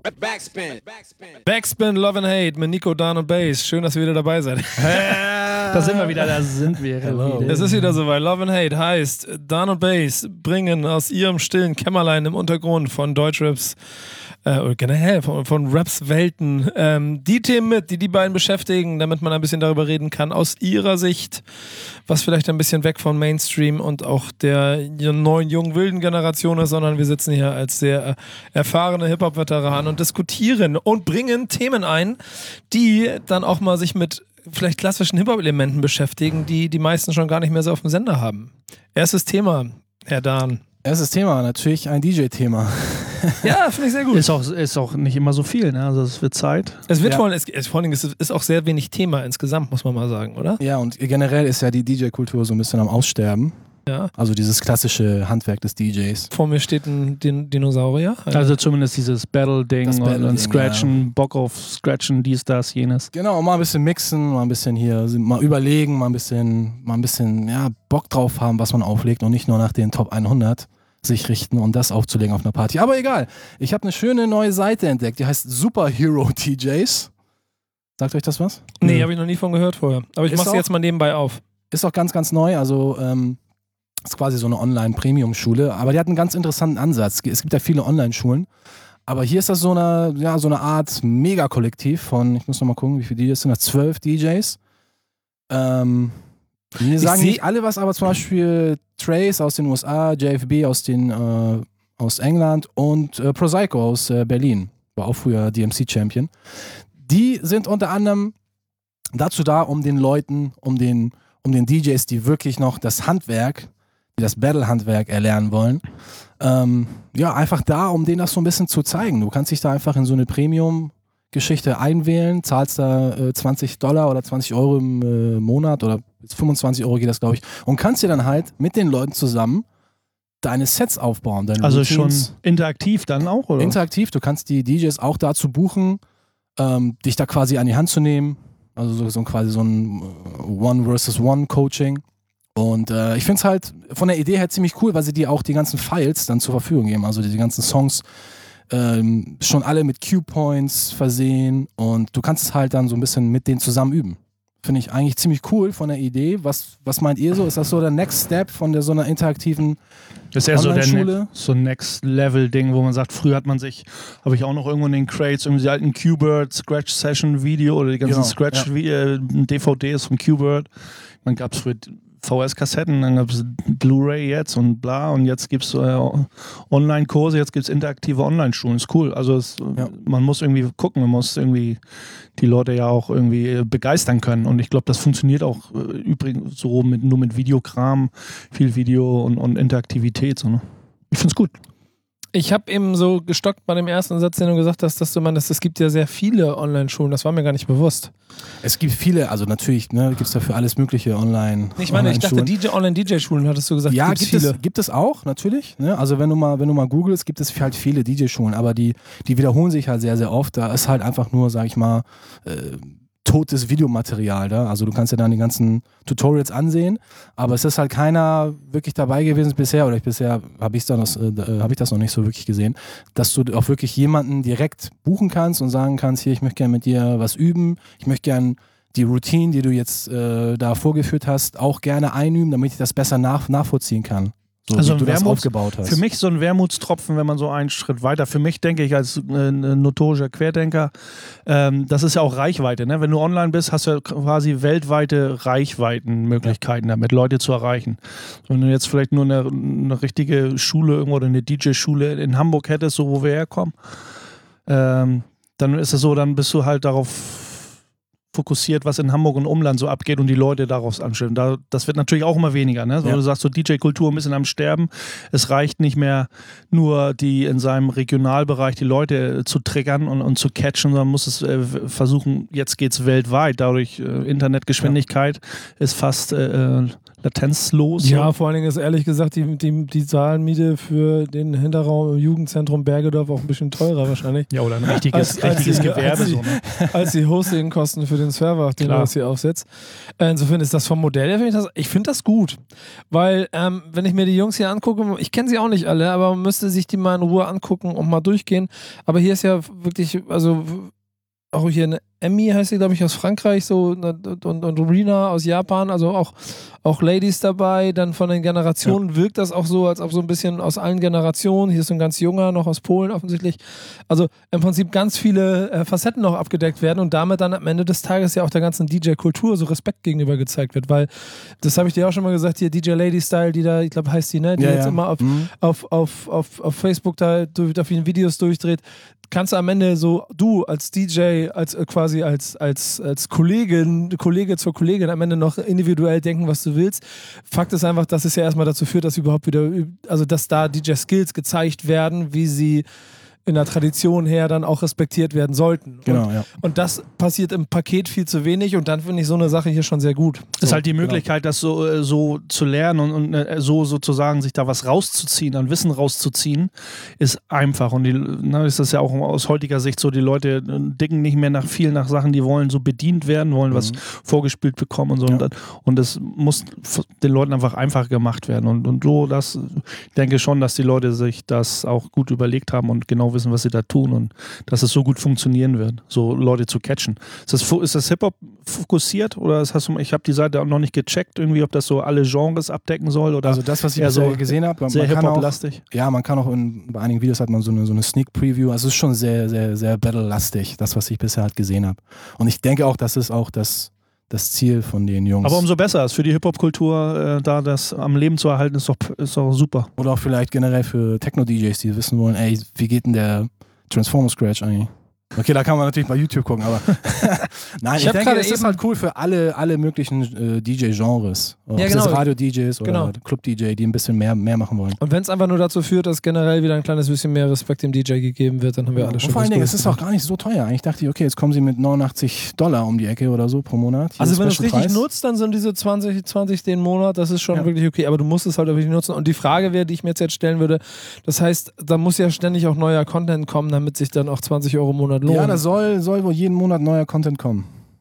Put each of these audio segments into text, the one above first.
Backspin, Love and Hate mit Nico, Dan und Bass. Schön, dass ihr wieder dabei seid. Da sind wir wieder. Hello. Es ist wieder soweit. Love and Hate heißt, Dan und Bass bringen aus ihrem stillen Kämmerlein im Untergrund von Deutschraps oder generell von Raps-Welten die Themen mit, die beiden beschäftigen, damit man ein bisschen darüber reden kann, aus ihrer Sicht, was vielleicht ein bisschen weg von Mainstream und auch der neuen, jungen, wilden Generation ist, sondern wir sitzen hier als sehr erfahrene Hip-Hop-Veteranen und diskutieren und bringen Themen ein, die dann auch mal sich mit vielleicht klassischen Hip-Hop-Elementen beschäftigen, die die meisten schon gar nicht mehr so auf dem Sender haben. Erstes Thema, Herr Dan. Erstes Thema, natürlich ein DJ-Thema. Ja, finde ich sehr gut. Ist auch nicht immer so viel, ne? Also es wird Zeit. Es wird vor allem, es ist auch sehr wenig Thema insgesamt, muss man mal sagen, oder? Ja, und generell ist ja die DJ-Kultur so ein bisschen am Aussterben. Ja. Also dieses klassische Handwerk des DJs. Vor mir steht ein Dinosaurier. Also zumindest dieses Battle-Ding und Scratchen, ja. Bock auf Scratchen, dies, das, jenes. Genau, mal ein bisschen mixen, mal ein bisschen hier, mal überlegen, mal ein bisschen ja, Bock drauf haben, was man auflegt und nicht nur nach den Top 100 sich richten und das aufzulegen auf einer Party. Aber egal, ich habe eine schöne neue Seite entdeckt, die heißt Superhero DJs. Sagt euch das was? Nee, habe ich noch nie von gehört vorher. Aber ich mache sie jetzt mal nebenbei auf. Ist auch ganz, ganz neu, also ist quasi so eine Online-Premium-Schule, aber die hat einen ganz interessanten Ansatz. Es gibt ja viele Online-Schulen, aber hier ist das so eine Art Mega-Kollektiv von, ich muss noch mal gucken, wie viele DJs sind das, 12 DJs. Wir sagen nicht alle was, aber zum Beispiel Trace aus den USA, JFB aus England und Prosaico aus Berlin, war auch früher DMC-Champion. Die sind unter anderem dazu da, um den Leuten, um den DJs, die wirklich noch das Handwerk, die das Battle-Handwerk erlernen wollen, einfach da, um denen das so ein bisschen zu zeigen. Du kannst dich da einfach in so eine Premium-Geschichte einwählen, zahlst da $20 oder 20 Euro im Monat oder 25 Euro geht das, glaube ich, und kannst dir dann halt mit den Leuten zusammen deine Sets aufbauen. Deine also Routines. Schon interaktiv dann auch, oder? Interaktiv, du kannst die DJs auch dazu buchen, dich da quasi an die Hand zu nehmen. Also quasi so ein One-versus-One-Coaching. Und ich finde es halt von der Idee her ziemlich cool, weil sie dir auch die ganzen Files dann zur Verfügung geben. Also die ganzen Songs schon alle mit Cue-Points versehen und du kannst es halt dann so ein bisschen mit denen zusammen üben. Finde ich eigentlich ziemlich cool von der Idee. Was meint ihr so? Ist das so der Next Step von so einer interaktiven das ist eher Online-Schule? So ein Next-Level-Ding, wo man sagt, früher hat man sich, habe ich auch noch irgendwo in den Crates, irgendwie die alten Qbert Scratch-Session-Video oder die ganzen Scratch-DVDs von Qbert. Man gab es früher VS-Kassetten, dann gab es Blu-ray jetzt und bla und jetzt gibt es Online-Kurse, jetzt gibt es interaktive Online-Schulen, ist cool. Also man muss irgendwie gucken, man muss irgendwie die Leute ja auch irgendwie begeistern können und ich glaube, das funktioniert auch übrigens so nur mit Videokram, viel Video und Interaktivität. So, ne? Ich finde es gut. Ich habe eben so gestockt bei dem ersten Satz, den du gesagt hast, dass du meinst, es gibt ja sehr viele Online-Schulen, das war mir gar nicht bewusst. Es gibt viele, also natürlich gibt es dafür alles mögliche online. Ich dachte Online-DJ-Schulen, hattest du gesagt. Ja, gibt es auch, natürlich. Ne? Also wenn du mal googelst, gibt es halt viele DJ-Schulen, aber die wiederholen sich halt sehr, sehr oft. Da ist halt einfach nur, sag ich mal, totes Videomaterial da. Also du kannst ja dann die ganzen Tutorials ansehen, aber es ist halt keiner wirklich dabei gewesen bisher, oder bisher habe ich das noch nicht so wirklich gesehen, dass du auch wirklich jemanden direkt buchen kannst und sagen kannst, hier, ich möchte gerne mit dir was üben, ich möchte gerne die Routine, die du jetzt da vorgeführt hast, auch gerne einüben, damit ich das besser nachvollziehen kann. So, also wie du das aufgebaut hast. Für mich so ein Wermutstropfen, wenn man so einen Schritt weiter, für mich denke ich als notorischer Querdenker, das ist ja auch Reichweite. Ne? Wenn du online bist, hast du ja quasi weltweite Reichweitenmöglichkeiten damit, Leute zu erreichen. Wenn du jetzt vielleicht nur eine richtige Schule irgendwo oder eine DJ-Schule in Hamburg hättest, so wo wir herkommen, dann ist es so, dann bist du halt darauf fokussiert, was in Hamburg und Umland so abgeht und die Leute daraus anstellen. Das wird natürlich auch immer weniger. Ne? So, du sagst, so DJ-Kultur ein bisschen am Sterben. Es reicht nicht mehr nur in seinem Regionalbereich die Leute zu triggern und zu catchen, sondern muss es versuchen, jetzt geht es weltweit. Dadurch Internetgeschwindigkeit ist fast latenzlos. Ja, vor allen Dingen ist ehrlich gesagt die Saalmiete für den Hinterraum im Jugendzentrum Bergedorf auch ein bisschen teurer wahrscheinlich. Ja, oder ein richtiges Gewerbe. Als die Hostingkosten für den Server, den du das hier aufsetzt. Insofern ist das vom Modell her, ich finde das gut. Weil, wenn ich mir die Jungs hier angucke, ich kenne sie auch nicht alle, aber man müsste sich die mal in Ruhe angucken und mal durchgehen. Aber hier ist ja wirklich, also auch hier eine Emmy heißt sie, glaube ich, aus Frankreich so und Rina aus Japan, also auch Ladies dabei. Dann von den Generationen wirkt das auch so, als ob so ein bisschen aus allen Generationen, hier ist so ein ganz junger, noch aus Polen offensichtlich, also im Prinzip ganz viele Facetten noch abgedeckt werden und damit dann am Ende des Tages ja auch der ganzen DJ-Kultur so Respekt gegenüber gezeigt wird, weil, das habe ich dir auch schon mal gesagt, hier DJ Lady Style, die da, ich glaube heißt die, ne, die jetzt immer auf Facebook da auf ihren Videos durchdreht, kannst du am Ende so, du als DJ, als quasi als Kollege zur Kollegin am Ende noch individuell denken, was du willst. Fakt ist einfach, dass es ja erstmal dazu führt, dass überhaupt wieder, also dass da DJ-Skills gezeigt werden, wie sie in der Tradition her dann auch respektiert werden sollten. Genau, und das passiert im Paket viel zu wenig und dann finde ich so eine Sache hier schon sehr gut. Das ist halt die Möglichkeit, das so zu lernen und so sozusagen sich da was rauszuziehen, an Wissen rauszuziehen, ist einfach. Und ist das ja auch aus heutiger Sicht so, die Leute dicken nicht mehr nach Sachen, die wollen so bedient werden, wollen was vorgespielt bekommen und so. Ja. Und das muss den Leuten einfach einfach gemacht werden. Und so, ich denke schon, dass die Leute sich das auch gut überlegt haben und genau wissen, was sie da tun und dass es so gut funktionieren wird, so Leute zu catchen. Ist das Hip-Hop fokussiert oder ich habe die Seite auch noch nicht gecheckt, irgendwie, ob das so alle Genres abdecken soll oder also das, was ich so gesehen habe, sehr Hip-Hop-lastig. Ja, man kann auch bei einigen Videos hat man so eine Sneak-Preview, also es ist schon sehr, sehr, sehr Battle-lastig, das, was ich bisher halt gesehen habe. Und ich denke auch, das ist auch das Ziel von den Jungs. Aber umso besser ist für die Hip-Hop-Kultur, da das am Leben zu erhalten, ist doch super. Oder auch vielleicht generell für Techno-DJs, die wissen wollen, ey, wie geht denn der Transformer Scratch eigentlich? Okay, da kann man natürlich bei YouTube gucken, aber nein, ich denke, es ist halt cool für alle möglichen DJ-Genres. Ob es Radio-DJs oder Club-DJ, die ein bisschen mehr machen wollen. Und wenn es einfach nur dazu führt, dass generell wieder ein kleines bisschen mehr Respekt dem DJ gegeben wird, dann haben wir alle schon. Und vor allen Dingen, es ist auch gar nicht so teuer. Eigentlich dachte ich, okay, jetzt kommen sie mit $89 um die Ecke oder so pro Monat. Hier also wenn du es richtig nutzt, dann sind diese 20 den Monat, das ist schon wirklich okay, aber du musst es halt auch wirklich nutzen. Und die Frage wäre, die ich mir jetzt stellen würde, das heißt, da muss ja ständig auch neuer Content kommen, damit sich dann auch 20 € im Monat lohnt. Ja, da soll wohl jeden Monat neuer Content kommen.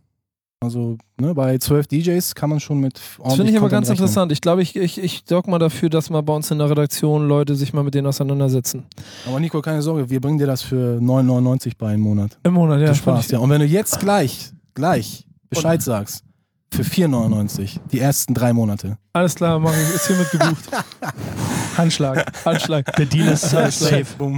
Also bei 12 DJs kann man schon mit ordentlich Das finde ich aber ganz rechnen. interessant. Ich glaube, ich sorge mal dafür, dass mal bei uns in der Redaktion Leute sich mal mit denen auseinandersetzen. Aber Nico, keine Sorge, wir bringen dir das für 9,99 bei im Monat. Im Monat, ja. Spaß, ja. Und wenn du jetzt gleich Bescheid sagst, für 4,99 die ersten 3 Monate. Alles klar, mach ich. Ist hiermit gebucht. Handschlag. Der Deal ist safe. Boom.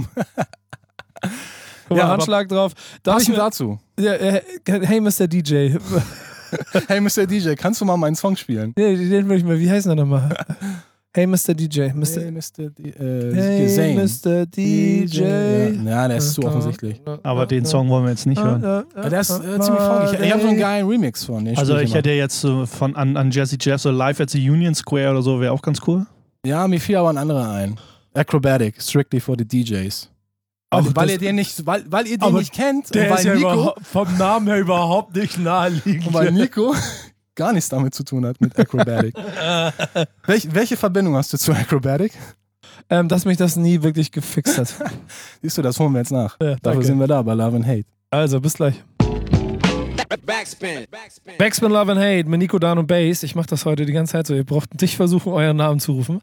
Ja, Handschlag drauf. Passend dazu. Ja, hey, Mr. DJ. Hey, Mr. DJ, kannst du mal meinen Song spielen? Nee, den will ich mal. Wie heißt der nochmal? Hey, Mr. DJ. Hey, Mr. DJ. Ja, der ist zu offensichtlich. Aber den Song wollen wir jetzt nicht hören. Der ist ziemlich funky. Ich habe so einen geilen Remix von dem. Also ich hätte jetzt an Jazzy Jeff so Live at the Union Square oder so, wäre auch ganz cool. Ja, mir fiel aber ein anderer ein. Acrobatic, strictly for the DJs. Weil ihr den nicht kennt. Der und weil ist ja Nico, vom Namen her überhaupt nicht naheliegend. Und weil Nico gar nichts damit zu tun hat mit Acrobatic. Welche Verbindung hast du zu Acrobatic? Dass mich das nie wirklich gefixt hat. Siehst du, das holen wir jetzt nach. Ja, Dafür sind wir da bei Love and Hate. Also, bis gleich. Backspin, Love and Hate mit Nico, Dan und Bass. Ich mache das heute die ganze Zeit so. Ihr braucht nicht versuchen, euren Namen zu rufen.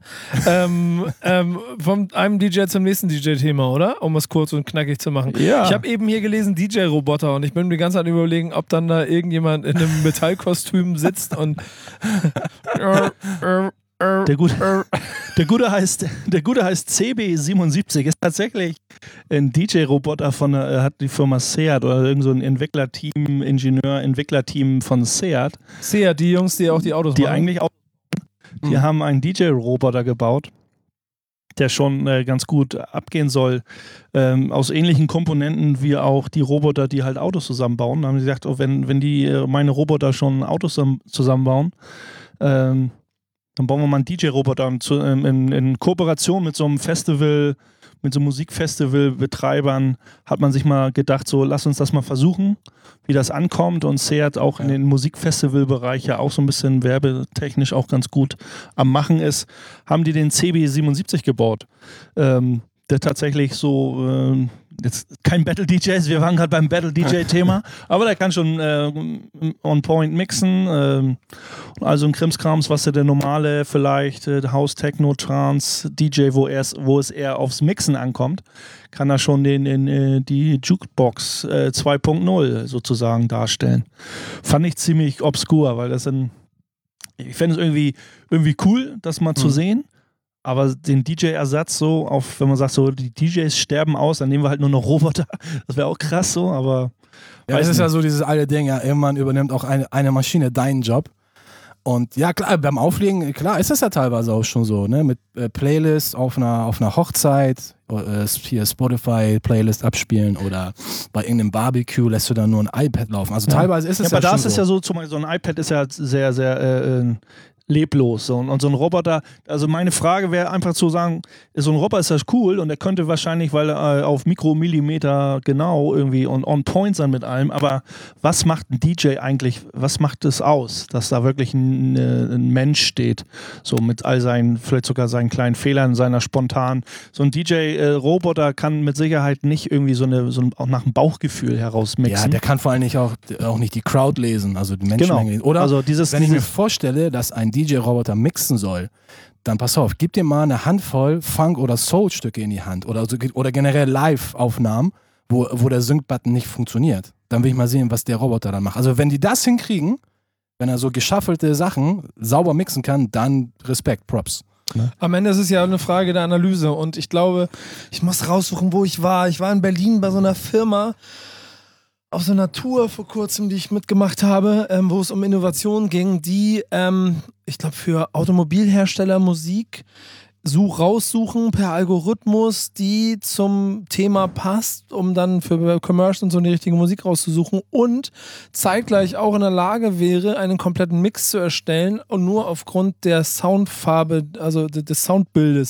Von einem DJ zum nächsten DJ-Thema, oder? Um es kurz und knackig zu machen. Ja. Ich habe eben hier gelesen DJ-Roboter und ich bin mir die ganze Zeit überlegen, ob dann da irgendjemand in einem Metallkostüm sitzt und Der Gute heißt CB77, ist tatsächlich ein DJ-Roboter hat die Firma Seat oder irgend so ein Entwicklerteam von Seat. Seat, die Jungs, die auch die Autos machen. Die haben einen DJ-Roboter gebaut, der schon ganz gut abgehen soll, aus ähnlichen Komponenten wie auch die Roboter, die halt Autos zusammenbauen. Da haben sie gesagt, wenn die meine Roboter schon Autos zusammenbauen, Dann bauen wir mal einen DJ-Roboter in Kooperation mit so einem Festival, mit so Musikfestival-Betreibern hat man sich mal gedacht, so lass uns das mal versuchen, wie das ankommt, und Seat auch in den Musikfestivalbereich ja auch so ein bisschen werbetechnisch auch ganz gut am Machen ist, haben die den CB77 gebaut, der tatsächlich so jetzt kein Battle DJs, wir waren gerade beim Battle DJ-Thema, aber der kann schon on point mixen, also ein Krimskrams, was der normale vielleicht House, Techno, Trance DJ, wo es eher aufs Mixen ankommt, kann er schon die Jukebox 2.0 sozusagen darstellen. Fand ich ziemlich obskur, weil ich fände es irgendwie cool, das mal zu sehen. Aber den DJ-Ersatz so, wenn man sagt, so die DJs sterben aus, dann nehmen wir halt nur noch Roboter. Das wäre auch krass so, aber. Ja, das ist ja so dieses alte Ding, ja, irgendwann übernimmt auch eine Maschine deinen Job. Und ja, klar, beim Auflegen, klar, ist das ja teilweise auch schon so, ne? Mit Playlists auf einer Hochzeit, hier Spotify-Playlist abspielen oder bei irgendeinem Barbecue lässt du dann nur ein iPad laufen. Also teilweise ist es ja, aber schon das ist ja so, zum Beispiel so ein iPad ist ja sehr, sehr leblos. Und so ein Roboter, also meine Frage wäre einfach zu sagen, so ein Roboter ist das cool und der könnte wahrscheinlich, weil er auf Mikromillimeter genau irgendwie on point sein mit allem, aber was macht ein DJ eigentlich, was macht es aus, dass da wirklich ein Mensch steht, so mit all seinen, vielleicht sogar seinen kleinen Fehlern, seiner spontan, so ein DJ-Roboter kann mit Sicherheit nicht irgendwie auch nach dem Bauchgefühl heraus mixen. Ja, der kann vor allem auch nicht die Crowd lesen, also die Menschenmenge. Genau. Oder also wenn ich mir vorstelle, dass ein DJ-Roboter mixen soll, dann pass auf, gib dir mal eine Handvoll Funk- oder Soul-Stücke in die Hand oder generell Live-Aufnahmen, wo der Sync-Button nicht funktioniert. Dann will ich mal sehen, was der Roboter dann macht. Also wenn die das hinkriegen, wenn er so geschaffelte Sachen sauber mixen kann, dann Respekt, Props. Ne? Am Ende ist es ja eine Frage der Analyse und ich glaube, ich muss raussuchen, wo ich war. Ich war in Berlin bei so einer Firma, auf so einer Tour vor kurzem, die ich mitgemacht habe, wo es um Innovation ging, die, ich glaube, für Automobilhersteller Musik raussuchen per Algorithmus, die zum Thema passt, um dann für Commercial und so eine richtige Musik rauszusuchen und zeitgleich auch in der Lage wäre, einen kompletten Mix zu erstellen und nur aufgrund der Soundfarbe, also des Soundbildes.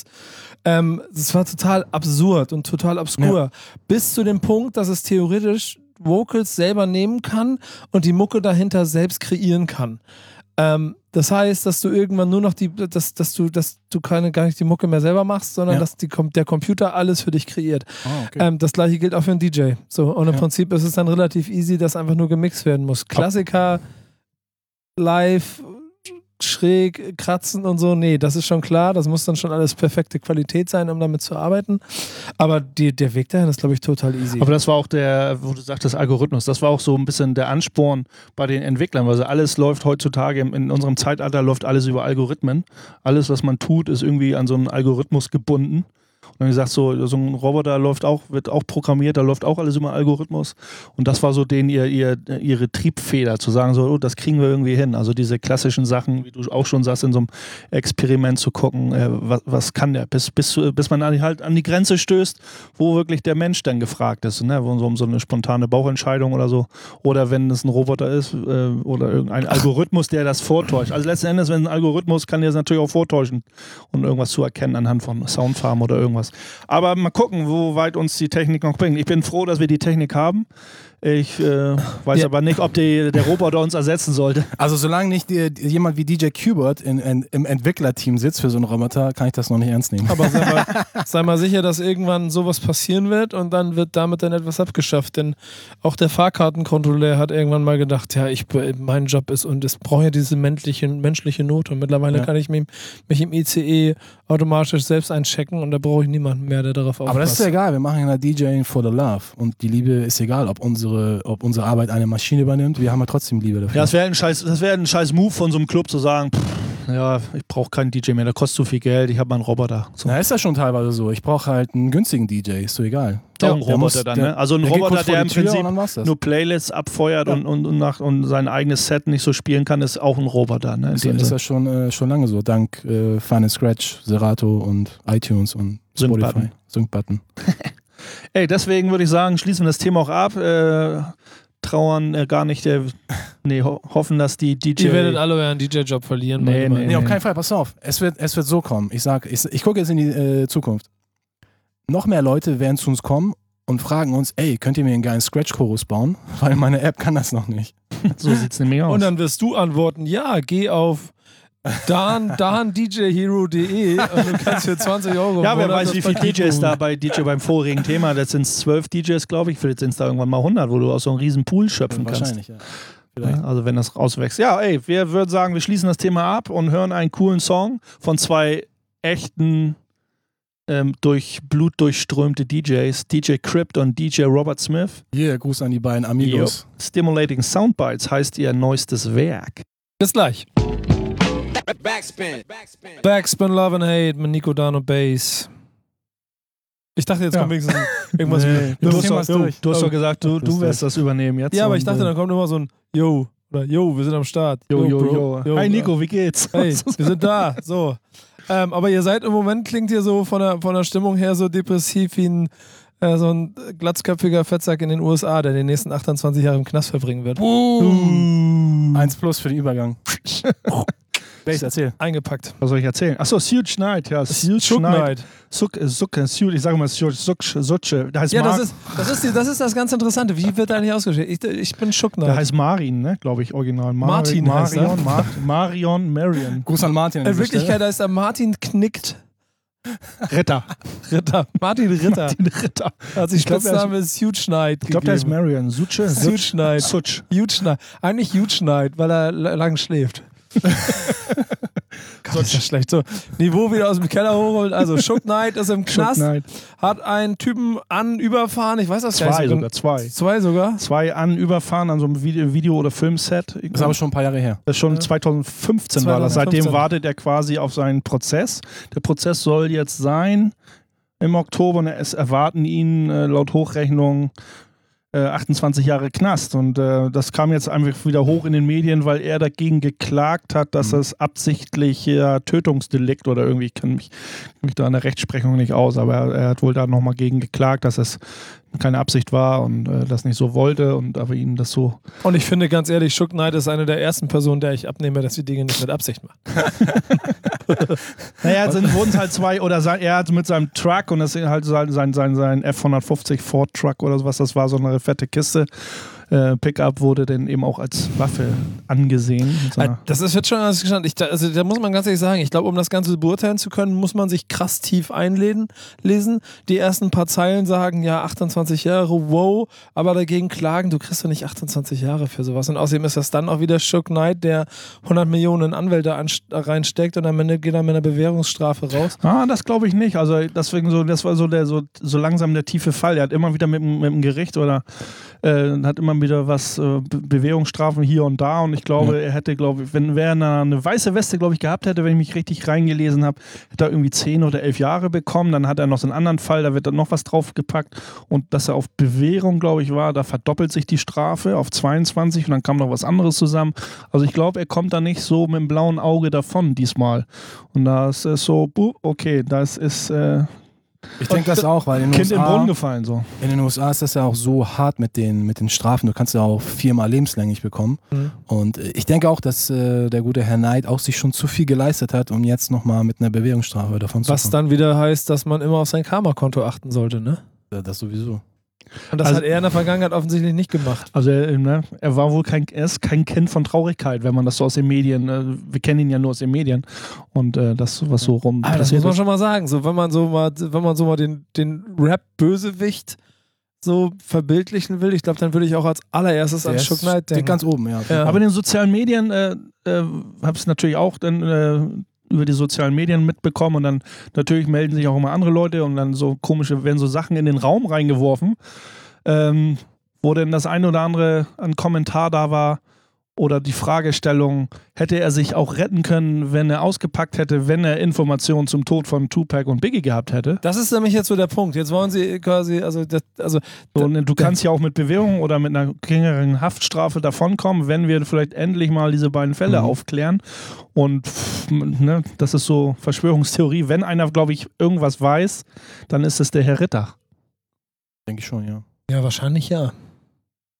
Das war total absurd und total obskur. Ja. Bis zu dem Punkt, dass es theoretisch Vocals selber nehmen kann und die Mucke dahinter selbst kreieren kann. Das heißt, dass du irgendwann nur noch dass du gar nicht die Mucke mehr selber machst, sondern dass der Computer alles für dich kreiert. Oh, okay. Das gleiche gilt auch für einen DJ. So, und im Prinzip ist es dann relativ easy, dass einfach nur gemixt werden muss. Klassiker, live, schräg, kratzen und so, nee, das ist schon klar, das muss dann schon alles perfekte Qualität sein, um damit zu arbeiten, aber der Weg dahin ist, glaube ich, total easy. Aber das war auch wo du sagtest, Algorithmus, das war auch so ein bisschen der Ansporn bei den Entwicklern, weil alles läuft heutzutage, in unserem Zeitalter läuft alles über Algorithmen, alles, was man tut, ist irgendwie an so einen Algorithmus gebunden. Und dann gesagt, so ein Roboter wird auch programmiert, da läuft auch alles über Algorithmus. Und das war so ihre Triebfeder, zu sagen, so, das kriegen wir irgendwie hin. Also diese klassischen Sachen, wie du auch schon sagst, in so einem Experiment zu gucken, was kann der, bis man halt an die Grenze stößt, wo wirklich der Mensch dann gefragt ist, ne? Um so eine spontane Bauchentscheidung oder so. Oder wenn es ein Roboter ist oder irgendein Algorithmus, der das vortäuscht. Also letzten Endes, wenn ein Algorithmus kann der es natürlich auch vortäuschen und irgendwas zu erkennen anhand von Soundfarben oder irgendwas. Aber mal gucken, wo weit uns die Technik noch bringt. Ich bin froh, dass wir die Technik haben. Ich weiß aber nicht, ob der Roboter uns ersetzen sollte. Also solange nicht jemand wie DJ Qbert im Entwicklerteam sitzt für so einen Roboter, kann ich das noch nicht ernst nehmen. Aber sei mal sicher, dass irgendwann sowas passieren wird und dann wird damit dann etwas abgeschafft. Denn auch der Fahrkartenkontrolleur hat irgendwann mal gedacht, ja, mein Job ist und es braucht ja diese menschliche Note. Und mittlerweile kann ich mich im ICE automatisch selbst einchecken und da brauche ich niemanden mehr, der darauf aufpasst. Aber das ist ja egal, wir machen ja DJing for the love und die Liebe ist egal, ob unsere Arbeit eine Maschine übernimmt, wir haben ja trotzdem Liebe dafür. Ja, das wäre ein scheiß Move von so einem Club zu sagen, ja, ich brauche keinen DJ mehr, der kostet zu viel Geld, ich habe mal einen Roboter. So. Na, ist das schon teilweise so. Ich brauche halt einen günstigen DJ, ist so egal. Ja, ein Roboter dann, ne? Also ein Roboter, der im Prinzip nur Playlists abfeuert und sein eigenes Set nicht so spielen kann, ist auch ein Roboter. Ne? Ist das schon lange so, dank Final Scratch, Serato und iTunes und Spotify. Sync-Button. Ey, deswegen würde ich sagen, schließen wir das Thema auch ab. trauern, gar nicht, hoffen, dass die DJ... Ihr werdet alle euren DJ-Job verlieren. Nee, auf keinen Fall, pass auf. Es wird so kommen. Ich gucke jetzt in die Zukunft. Noch mehr Leute werden zu uns kommen und fragen uns, ey, könnt ihr mir einen geilen Scratch-Chorus bauen? Weil meine App kann das noch nicht. So sieht's nämlich aus. Und dann wirst du antworten, ja, geh auf DanDJHero.de und du kannst für 20 € ja, wer weiß, wie viele DJs da bei DJ beim vorigen Thema, das sind 12 DJs, glaube ich, vielleicht sind es da irgendwann mal 100, wo du aus so einem riesen Pool schöpfen kannst. Wahrscheinlich, ja. Vielleicht. Also wenn das rauswächst. Ja, ey, wir würden sagen, wir schließen das Thema ab und hören einen coolen Song von zwei echten, durch Blut durchströmte DJs, DJ Crypt und DJ Robert Smith. Hier, Gruß an die beiden Amigos. Stimulating Soundbites heißt ihr neuestes Werk. Bis gleich. Backspin Love and Hate mit Nico, Dan und Bass. Ich dachte, jetzt kommt wenigstens irgendwas. Nee, du hast doch gesagt, du wirst das übernehmen jetzt. Ja, aber ich dachte, dann kommt immer so ein Yo oder Yo, wir sind am Start. Yo. Hi Nico, wie geht's? Hey, wir sind da. So. Aber ihr seid im Moment, klingt ihr so von der Stimmung her so depressiv wie so ein glatzköpfiger Fettsack in den USA, der die nächsten 28 Jahre im Knast verbringen wird. 1+ für den Übergang. Bass, erzähl. Eingepackt. Was soll ich erzählen? Achso, Suge Knight, ja. Suge Knight. Ich sage mal Suge. Der heißt ja, das ist das ganz Interessante. Wie wird der eigentlich ausgeschrieben? Ich bin Suge Knight. Der heißt Marin, ne? Glaube ich, original. Marion. Gruß an Martin. In Wirklichkeit heißt er Martin Knickt. Ritter. Martin Ritter. Also Spitzname ist Suge Knight. Ich glaube, der ist Marion. Suge Knight. Huge Knight. Eigentlich Huge Knight, weil er lang schläft. Gott, ist das schlecht. So, Niveau wieder aus dem Keller hochholen. Also, Suge Knight ist im Knast, hat einen Typen überfahren. Ich weiß das gar nicht. Zwei sogar? Zwei überfahren an so einem Video- oder Filmset. Das ist aber schon ein paar Jahre her. Das ist schon 2015 war das. Seitdem wartet er quasi auf seinen Prozess. Der Prozess soll jetzt sein im Oktober und es erwarten ihn laut Hochrechnung 28 Jahre Knast und das kam jetzt einfach wieder hoch in den Medien, weil er dagegen geklagt hat, dass das absichtlich Tötungsdelikt oder irgendwie, ich kenne mich da in der Rechtsprechung nicht aus, aber er hat wohl da nochmal gegen geklagt, dass es keine Absicht war und das nicht so wollte und aber ihn das so... Und ich finde ganz ehrlich, Suge Knight ist eine der ersten Personen, der ich abnehme, dass die Dinge nicht mit Absicht machen. Naja, wurden es halt zwei, oder er hat mit seinem Truck und das ist halt sein F-150 Ford Truck oder sowas, das war so eine fette Kiste. Pickup wurde dann eben auch als Waffe angesehen. Das ist jetzt schon alles gestanden. Also da muss man ganz ehrlich sagen, ich glaube, um das Ganze beurteilen zu können, muss man sich krass tief einlesen. Die ersten paar Zeilen sagen, ja, 28 Jahre, wow, aber dagegen klagen, du kriegst doch nicht 28 Jahre für sowas. Und außerdem ist das dann auch wieder Suge Knight, der 100 Millionen Anwälte reinsteckt und am Ende geht er mit einer Bewährungsstrafe raus. Das glaube ich nicht. Also deswegen das war so langsam der tiefe Fall. Er hat immer wieder mit dem Gericht oder hat immer wieder was, Bewährungsstrafen hier und da und ich glaube, er hätte, wenn er eine weiße Weste, gehabt hätte, wenn ich mich richtig reingelesen habe, hätte er irgendwie 10 oder 11 Jahre bekommen, dann hat er noch so einen anderen Fall, da wird dann noch was draufgepackt und dass er auf Bewährung, war, da verdoppelt sich die Strafe auf 22 und dann kam noch was anderes zusammen. Also ich glaube, er kommt da nicht so mit dem blauen Auge davon diesmal und das ist so, okay, das ist... Ich denke das auch, weil in den Kind USA, im Brunnen gefallen so. In den USA ist das ja auch so hart mit den Strafen. Du kannst ja auch 4-mal lebenslänglich bekommen. Und ich denke auch, dass der gute Herr Knight auch sich schon zu viel geleistet hat, um jetzt nochmal mit einer Bewährungsstrafe davon zu kommen. Was dann wieder heißt, dass man immer auf sein Karma-Konto achten sollte, ne? Das sowieso. Und das hat er in der Vergangenheit offensichtlich nicht gemacht. Also er war wohl kein Kind von Traurigkeit, wenn man das so aus den Medien, wir kennen ihn ja nur aus den Medien und das, was so rum das muss man schon mal sagen, so, wenn man so mal den Rap-Bösewicht so verbildlichen will, ich glaube, dann würde ich auch als allererstes an Suge Knight denken. Ganz oben, ja. Aber in den sozialen Medien habe ich natürlich auch dann über die sozialen Medien mitbekommen und dann natürlich melden sich auch immer andere Leute und dann werden so Sachen in den Raum reingeworfen, wo denn das eine oder andere an Kommentar da war oder die Fragestellung, hätte er sich auch retten können, wenn er ausgepackt hätte, wenn er Informationen zum Tod von Tupac und Biggie gehabt hätte? Das ist nämlich jetzt so der Punkt. Jetzt wollen sie quasi, du kannst ja auch mit Bewährung oder mit einer geringeren Haftstrafe davonkommen, wenn wir vielleicht endlich mal diese beiden Fälle aufklären. Und das ist so Verschwörungstheorie. Wenn einer, glaube ich, irgendwas weiß, dann ist es der Herr Ritter. Denke ich schon, ja. Ja, wahrscheinlich ja.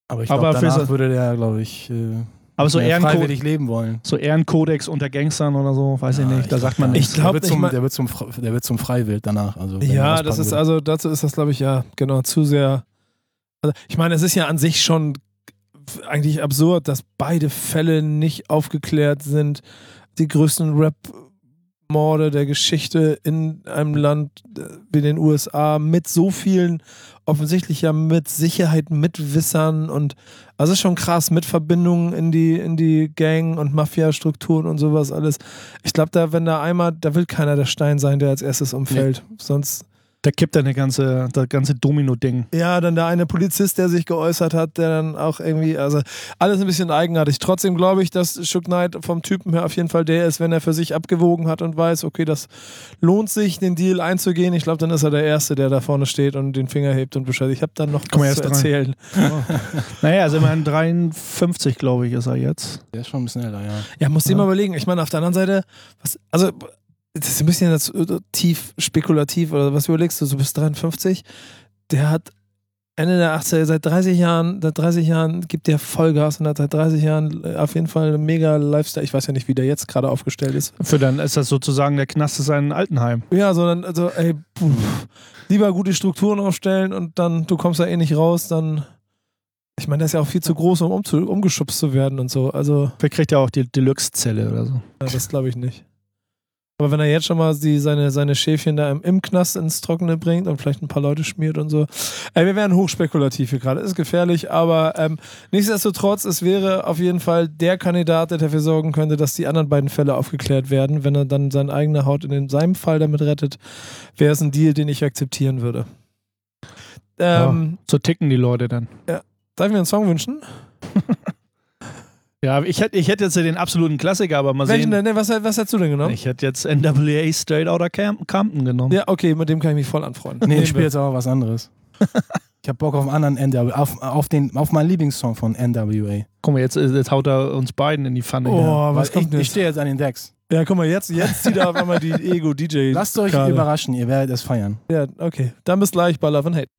Aber ich glaube, danach würde der, glaube ich, aber so freiwillig leben wollen. So Ehrenkodex unter Gangstern oder so, weiß ich nicht. Da sagt man nicht. Ich glaube, der wird zum Freiwild danach. Also, ja, dazu ist das, glaube ich, ja, genau, zu sehr. Also, ich meine, es ist ja an sich schon eigentlich absurd, dass beide Fälle nicht aufgeklärt sind. Die größten Rap-Morde der Geschichte in einem Land wie den USA mit so vielen, offensichtlich ja mit Sicherheit Mitwissern und also ist schon krass, mit Verbindungen in die Gang- und Mafia-Strukturen und sowas alles. Ich glaube, da will keiner der Stein sein, der als erstes umfällt. Nee. Sonst. Da kippt dann das ganze Domino-Ding. Ja, dann der eine Polizist, der sich geäußert hat, der dann auch irgendwie, also alles ein bisschen eigenartig. Trotzdem glaube ich, dass Suge Knight vom Typen her auf jeden Fall der ist, wenn er für sich abgewogen hat und weiß, okay, das lohnt sich, den Deal einzugehen. Ich glaube, dann ist er der Erste, der da vorne steht und den Finger hebt und Bescheid. Ich habe dann noch was zu erzählen. Oh. Naja, also immerhin 53, glaube ich, ist er jetzt. Der ist schon ein bisschen älter, ja. Ja, musst dir mal überlegen. Ich meine, auf der anderen Seite, das ist ein bisschen tief spekulativ, oder was überlegst du? Du bist 53, der hat Ende der 80er, seit 30 Jahren gibt der Vollgas und hat seit 30 Jahren auf jeden Fall einen mega Lifestyle. Ich weiß ja nicht, wie der jetzt gerade aufgestellt ist. Für dann ist das sozusagen der Knast ist ein Altenheim. Ja, lieber gute Strukturen aufstellen und dann, du kommst da eh nicht raus, dann. Ich meine, der ist ja auch viel zu groß, um umgeschubst zu werden und so. Also. Vielleicht kriegt er auch die Deluxe-Zelle oder so. Ja, das glaube ich nicht. Aber wenn er jetzt schon mal seine Schäfchen da im Knast ins Trockene bringt und vielleicht ein paar Leute schmiert und so. Wir werden hochspekulativ hier gerade. Ist gefährlich, aber nichtsdestotrotz, es wäre auf jeden Fall der Kandidat, der dafür sorgen könnte, dass die anderen beiden Fälle aufgeklärt werden. Wenn er dann seine eigene Haut in seinem Fall damit rettet, wäre es ein Deal, den ich akzeptieren würde. So ticken die Leute dann. Ja. Darf ich mir einen Song wünschen? Ja, ich hätte jetzt den absoluten Klassiker, aber mal sehen. Welchen denn? Was hättest du denn genommen? Ich hätte jetzt NWA Straight Outta Compton genommen. Ja, okay, mit dem kann ich mich voll anfreunden. Nee, ich spiele jetzt aber was anderes. Ich habe Bock auf einen anderen NWA, auf meinen Lieblingssong von NWA. Guck mal, jetzt haut er uns beiden in die Pfanne. Oh, was kommt jetzt? Ich stehe jetzt an den Decks. Ja, guck mal, jetzt zieht er auf einmal die Ego-DJ. Lasst euch überraschen, ihr werdet es feiern. Ja, okay. Dann bis gleich bei Love and Hate.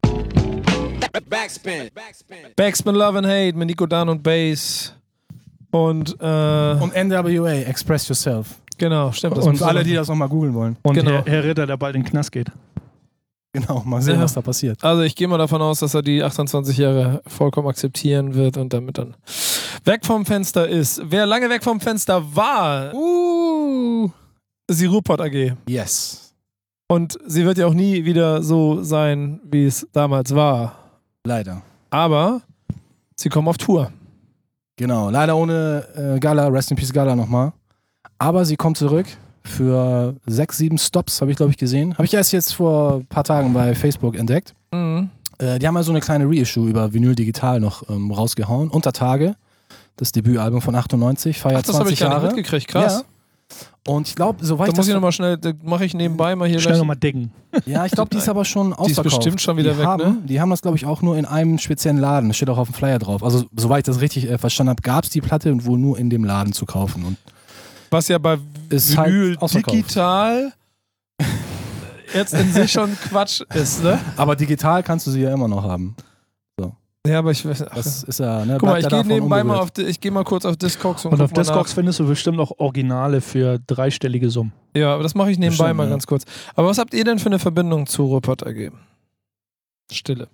Backspin Love and Hate mit Nico Dan und Bass. Und NWA, Express Yourself. Genau, stimmt. Und alle, die das nochmal googeln wollen. Und genau. Herr Ritter, der bald in den Knast geht. Genau, mal sehen, was da passiert. Also ich gehe mal davon aus, dass er die 28 Jahre vollkommen akzeptieren wird und damit dann weg vom Fenster ist. Wer lange weg vom Fenster war, ist die Ruhrpott AG. Yes. Und sie wird ja auch nie wieder so sein, wie es damals war. Leider. Aber sie kommen auf Tour. Genau, leider ohne Gala, Rest in Peace Gala nochmal. Aber sie kommt zurück für 6, 7 Stops, habe ich glaube ich gesehen. Habe ich erst jetzt vor ein paar Tagen bei Facebook entdeckt. Mhm. Die haben mal so eine kleine Reissue über Vinyl Digital noch rausgehauen. Unter Tage, das Debütalbum von 98, feiert 20 Jahre. Das habe ich gar nicht mitgekriegt, krass. Ja. Und ich glaube, soweit da muss ich nochmal schnell, da mache ich nebenbei mal hier schnell nochmal decken. Ja, ich glaube, die ist aber schon ausverkauft. Die ist bestimmt schon wieder weg, ne? Die haben das, glaube ich, auch nur in einem speziellen Laden. Das steht auch auf dem Flyer drauf. Also, soweit ich das richtig verstanden habe, gab es die Platte und wohl nur in dem Laden zu kaufen. Und was ja bei Vinyl halt digital jetzt in sich schon Quatsch ist, ne? Aber digital kannst du sie ja immer noch haben. So. Ja, aber ich weiß. Das ist ja, ne? Guck mal, ich gehe nebenbei mal ich gehe mal kurz auf Discogs und auf Discogs findest du bestimmt auch Originale für dreistellige Summen. Ja, aber das mache ich nebenbei mal ganz kurz. Aber was habt ihr denn für eine Verbindung zu Ruhrpott AG? Stille.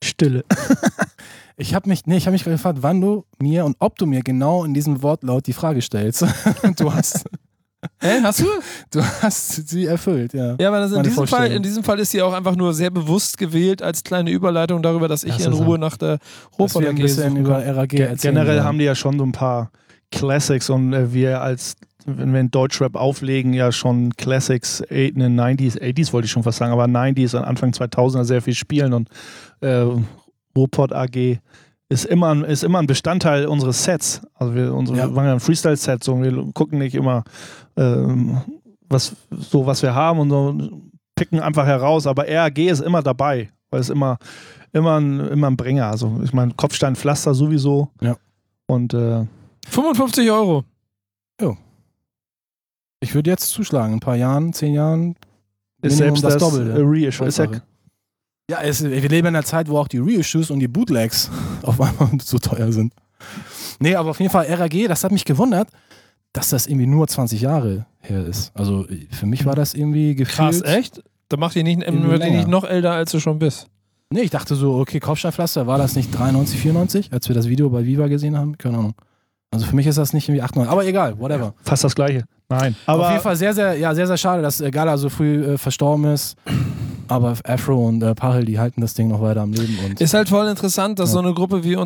Ich habe mich gefragt, wann du mir und ob du mir genau in diesem Wortlaut die Frage stellst. Du hast. Hast du? Du hast sie erfüllt, ja. Ja, aber in diesem Fall ist sie auch einfach nur sehr bewusst gewählt als kleine Überleitung darüber, dass ich in Ruhe nach der Ruhrpott AG über RAG erzählen. Generell haben die ja schon so ein paar Classics und wenn wir in Deutschrap auflegen, ja schon Classics in den 80s wollte ich schon fast sagen, aber 90s und Anfang 2000er sehr viel spielen und Ruhrpott AG ist immer ein Bestandteil unseres Sets. Also wir machen ja ein Freestyle-Set, so, wir gucken nicht immer, was wir haben und so, picken einfach heraus, aber RAG ist immer dabei, weil es immer ein Bringer. Also ich meine, Kopfsteinpflaster sowieso. Ja. Und 55 €. Jo. Ich würde jetzt zuschlagen, in ein paar Jahren, 10 Jahren. Ist selbst das Doppelte. Reissue. Ja, wir leben in einer Zeit, wo auch die Reissues und die Bootlegs auf einmal so teuer sind. Nee, aber auf jeden Fall RAG, das hat mich gewundert, dass das irgendwie nur 20 Jahre her ist. Also für mich war das irgendwie gefühlt... Krass, echt? Da macht die nicht noch älter, als du schon bist. Nee, ich dachte so, okay, Kopfsteinpflaster, war das nicht 93, 94, als wir das Video bei Viva gesehen haben? Keine Ahnung. Also für mich ist das nicht irgendwie 98, aber egal, whatever. Ja, fast das Gleiche. Nein. Aber auf jeden Fall sehr, sehr schade, dass Gala so früh verstorben ist. Aber Afro und Pachel, die halten das Ding noch weiter am Leben. Und ist halt voll interessant, dass so eine Gruppe wie so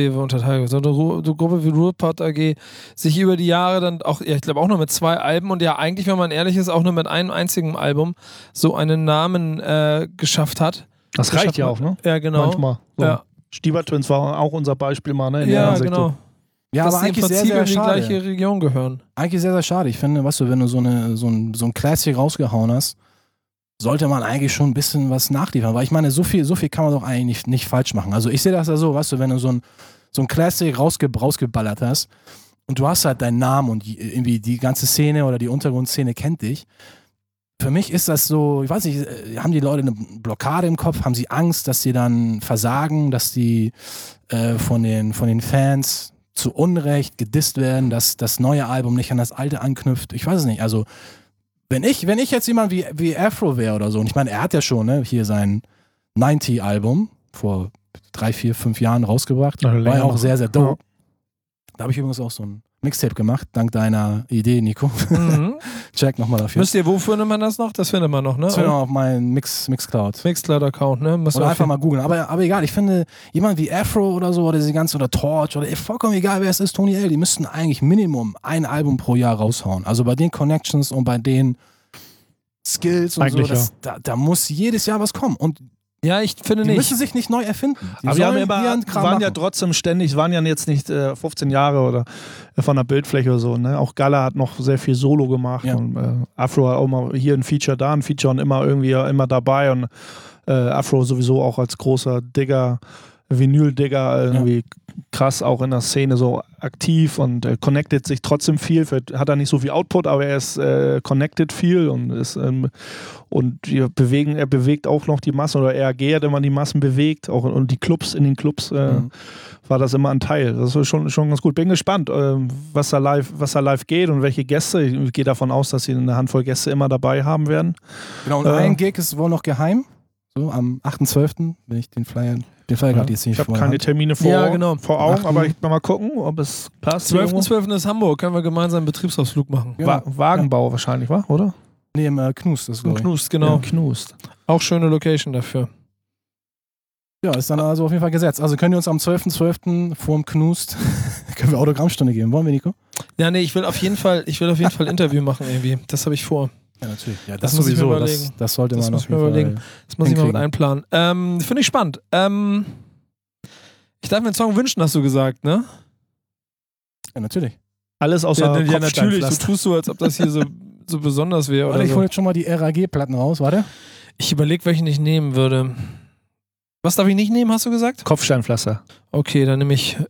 eine Gruppe wie Ruhrpott AG sich über die Jahre dann auch, ja, ich glaube auch nur mit 2 Alben und ja eigentlich, wenn man ehrlich ist, auch nur mit einem einzigen Album so einen Namen geschafft hat. Das reicht ja auch, ne? Ja, genau. Manchmal. So. Ja. Stieber Twins war auch unser Beispiel mal, ne? In ja, der genau. Ja, dass aber eigentlich im Prinzip sehr, sehr in die schade. gleiche Region gehören. Eigentlich sehr, sehr schade. Ich finde, weißt du, wenn du so ein Classic rausgehauen hast, sollte man eigentlich schon ein bisschen was nachliefern. Weil ich meine, so viel kann man doch eigentlich nicht falsch machen. Also ich sehe das ja so, weißt du, wenn du so ein Classic rausgeballert hast und du hast halt deinen Namen und irgendwie die ganze Szene oder die Untergrundszene kennt dich. Für mich ist das so, ich weiß nicht, haben die Leute eine Blockade im Kopf? Haben sie Angst, dass sie dann versagen, dass die von den Fans zu Unrecht gedisst werden, dass das neue Album nicht an das alte anknüpft? Ich weiß es nicht. Also wenn ich jetzt jemand wie Afro wäre oder so, und ich meine, er hat ja schon hier sein 90-Album vor 3, 4, 5 Jahren rausgebracht, war ja auch sehr, sehr dope. Ja. Da habe ich übrigens auch so ein Mixtape gemacht, dank deiner Idee, Nico. Mhm. Check nochmal dafür. Wisst ihr, wo findet man das noch? Das findet man noch, ne? Das findet man auf meinem Mixcloud. Mixcloud-Account, ne? Oder einfach mal googeln. Aber egal, ich finde, jemand wie Afro oder so, oder Torch, oder vollkommen egal, wer es ist, Tony L., die müssten eigentlich Minimum ein Album pro Jahr raushauen. Also bei den Connections und bei den Skills und eigentlich so, da muss jedes Jahr was kommen. Und ja, ich finde die nicht. müssen sich nicht neu erfinden. Aber wir waren ja trotzdem ständig, waren ja jetzt nicht 15 Jahre oder von der Bildfläche oder so. Ne? Auch Gala hat noch sehr viel Solo gemacht und Afro hat auch mal hier ein Feature, da ein Feature und immer dabei und Afro sowieso auch als großer Digger, Vinyl-Digger irgendwie krass auch in der Szene so aktiv und connectet sich trotzdem viel. Hat er nicht so viel Output, aber er ist connected viel und ist er bewegt auch noch die Massen oder RAG hat immer die Massen bewegt auch und die Clubs, in den Clubs war das immer ein Teil. Das ist schon ganz gut. Bin gespannt, was da live geht und welche Gäste. Ich gehe davon aus, dass sie eine Handvoll Gäste immer dabei haben werden. Genau, und ein Gig ist wohl noch geheim. So am 8.12. wenn ich den Flyer gerade jetzt nicht ich habe keine Termine vor Augen, aber ich will mal gucken, ob es passt. 12.12. ist Hamburg, können wir gemeinsam einen Betriebsausflug machen. Ja. Wagenbau wahrscheinlich, oder? Nee, im Knust. Das Knust, genau. Ja, Knust. Auch schöne Location dafür. Ja, ist dann also auf jeden Fall gesetzt. Also können wir uns am 12.12. vorm Knust können wir Autogrammstunde geben. Wollen wir, Nico? Ja, nee, ich will auf jeden Fall Interview machen irgendwie. Das habe ich vor. Ja, natürlich. Ja, das muss ich mir überlegen. Das sollte man auf jeden Fall Das muss ich mal mit einplanen. Finde ich spannend. Ich darf mir einen Song wünschen, hast du gesagt, ne? Ja, natürlich. Alles außer ja, natürlich. Du tust so, als ob das hier so besonders wäre. Warte, ich hole jetzt schon mal die RAG-Platten raus, warte. Ich überlege, welchen ich nehmen würde. Was darf ich nicht nehmen, hast du gesagt? Kopfsteinpflaster. Okay, dann nehme ich